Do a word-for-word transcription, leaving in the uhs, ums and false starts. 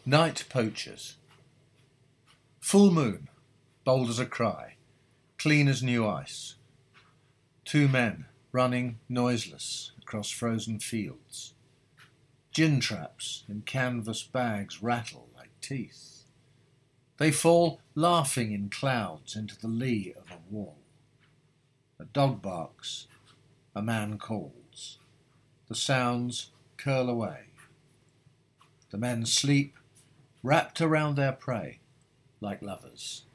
Night poachers. Full moon, bold as a cry, clean as new ice. Two men running noiseless across frozen fields. Gin traps in canvas bags rattle like teeth. They fall laughing in clouds into the lee of a wall. A dog barks, a man calls. The sounds curl away. The men sleep, wrapped around their prey like lovers.